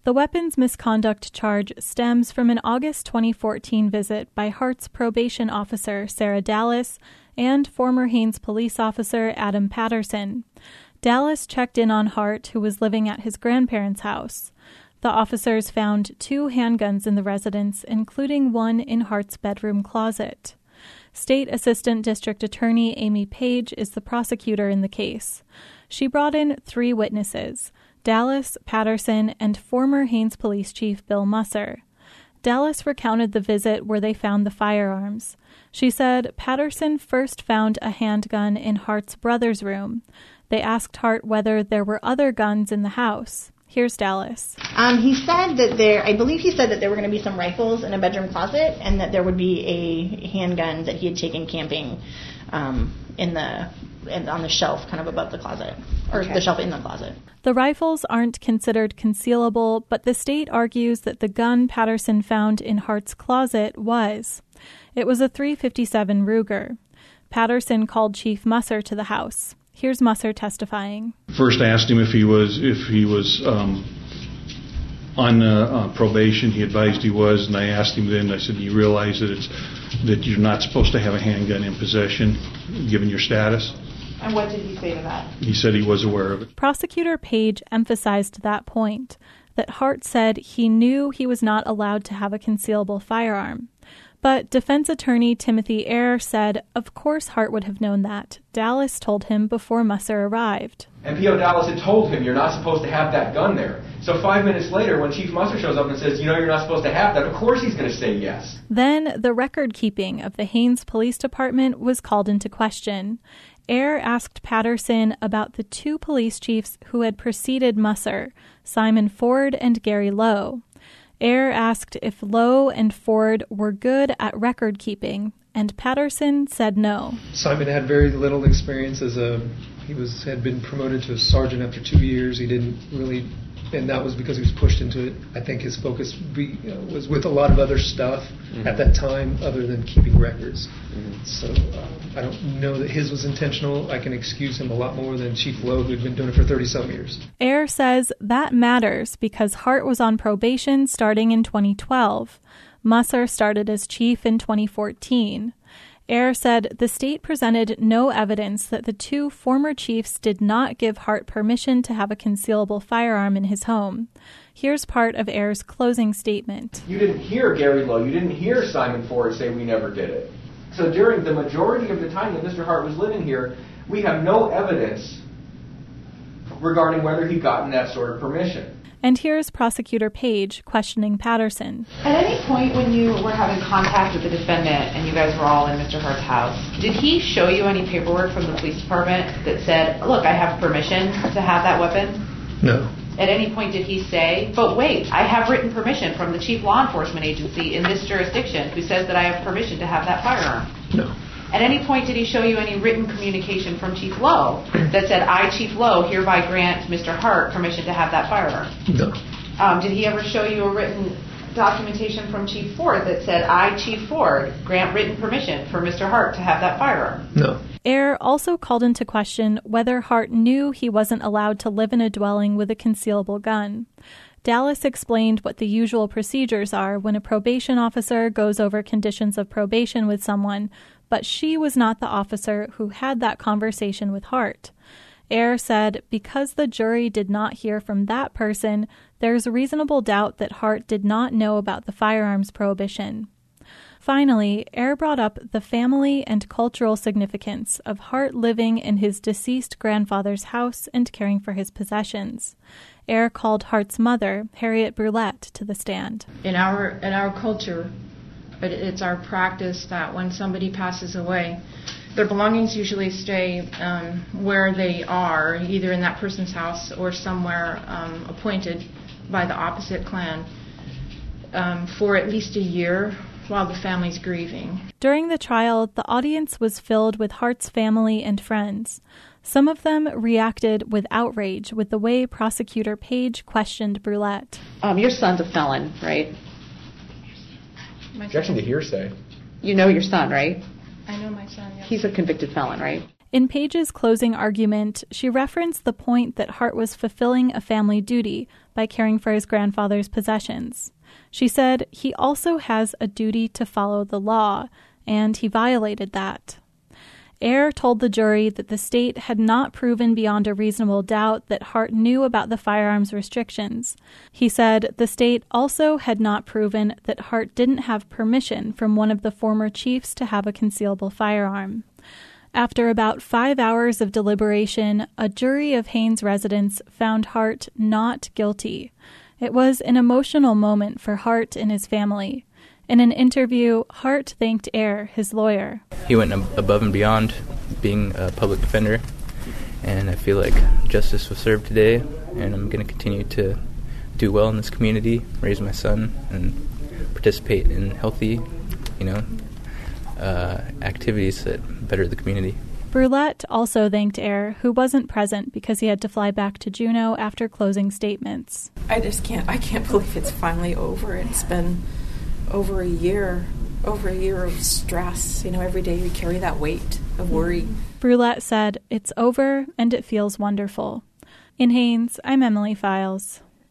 The weapons misconduct charge stems from an August 2014 visit by Hart's probation officer, Sarah Dallas, and former Haines police officer, Adam Patterson. Dallas checked in on Hart, who was living at his grandparents' house. The officers found 2 handguns in the residence, including one in Hart's bedroom closet. State Assistant District Attorney Amy Page is the prosecutor in the case. She brought in 3 witnesses: Dallas, Patterson, and former Haines Police Chief Bill Musser. Dallas recounted the visit where they found the firearms. She said Patterson first found a handgun in Hart's brother's room. They asked Hart whether there were other guns in the house. Here's Dallas. He said that I believe he said that there were going to be some rifles in a bedroom closet and that there would be a handgun that he had taken camping on the shelf kind of above the closet, or the shelf in the closet. The rifles aren't considered concealable, but the state argues that the gun Patterson found in Hart's closet was. It was a .357 Ruger. Patterson called Chief Musser to the house. Here's Musser testifying. First asked him if he was on probation. He advised he was, and I asked him then, I said, do you realize that you're not supposed to have a handgun in possession, given your status? And what did he say to that? He said he was aware of it. Prosecutor Page emphasized that point, that Hart said he knew he was not allowed to have a concealable firearm. But defense attorney Timothy Eyre said, of course Hart would have known that. Dallas told him before Musser arrived. And P.O. Dallas had told him, you're not supposed to have that gun there. So 5 minutes later, when Chief Musser shows up and says, you're not supposed to have that, of course he's going to say yes. Then the record keeping of the Haines Police Department was called into question. Eyre asked Patterson about the 2 police chiefs who had preceded Musser, Simon Ford and Gary Lowe. Eyre asked if Lowe and Ford were good at record keeping, and Patterson said no. Simon had very little experience had been promoted to a sergeant after 2 years. He didn't really, and that was because he was pushed into it. I think his focus was with a lot of other stuff at that time other than keeping records. So I don't know that his was intentional. I can excuse him a lot more than Chief Lowe, who'd been doing it for 30-some years. Eyre says that matters because Hart was on probation starting in 2012. Musser started as chief in 2014. Eyre said the state presented no evidence that the 2 former chiefs did not give Hart permission to have a concealable firearm in his home. Here's part of Eyre's closing statement. You didn't hear Gary Lowe, you didn't hear Simon Ford say we never did it. So during the majority of the time that Mr. Hart was living here, we have no evidence regarding whether he'd gotten that sort of permission. And here's Prosecutor Page questioning Patterson. At any point when you were having contact with the defendant and you guys were all in Mr. Hart's house, did he show you any paperwork from the police department that said, look, I have permission to have that weapon? No. At any point did he say, but wait, I have written permission from the chief law enforcement agency in this jurisdiction who says that I have permission to have that firearm? No. At any point did he show you any written communication from Chief Lowe that said, I, Chief Lowe, hereby grant Mr. Hart permission to have that firearm? No. Did he ever show you a written documentation from Chief Ford that said, I, Chief Ford, grant written permission for Mr. Hart to have that firearm? No. Eyre also called into question whether Hart knew he wasn't allowed to live in a dwelling with a concealable gun. Dallas explained what the usual procedures are when a probation officer goes over conditions of probation with someone, but she was not the officer who had that conversation with Hart. Eyre said because the jury did not hear from that person, there's reasonable doubt that Hart did not know about the firearms prohibition. Finally, Eyre brought up the family and cultural significance of Hart living in his deceased grandfather's house and caring for his possessions. Eyre called Hart's mother, Harriet Brulette, to the stand. In our culture, it's our practice that when somebody passes away, their belongings usually stay where they are, either in that person's house or somewhere appointed by the opposite clan for at least a year while the family's grieving. During the trial, the audience was filled with Hart's family and friends. Some of them reacted with outrage with the way Prosecutor Page questioned Brulette. Your son's a felon, right? Objection to hearsay. You know your son, right? I know my son, yes. He's a convicted felon, right? In Paige's closing argument, she referenced the point that Hart was fulfilling a family duty by caring for his grandfather's possessions. She said he also has a duty to follow the law, and he violated that. Ayer told the jury that the state had not proven beyond a reasonable doubt that Hart knew about the firearms restrictions. He said the state also had not proven that Hart didn't have permission from one of the former chiefs to have a concealable firearm. After about 5 hours of deliberation, a jury of Haines residents found Hart not guilty. It was an emotional moment for Hart and his family. In an interview, Hart thanked Ayer, his lawyer. He went above and beyond being a public defender, and I feel like justice was served today, and I'm going to continue to do well in this community, raise my son, and participate in healthy, activities that better the community. Brulette also thanked Ayer, who wasn't present because he had to fly back to Juneau after closing statements. I can't believe it's finally over. It's been over a year of stress. Every day we carry that weight of worry. Brulette said, "It's over and it feels wonderful." In Haines, I'm Emily Files.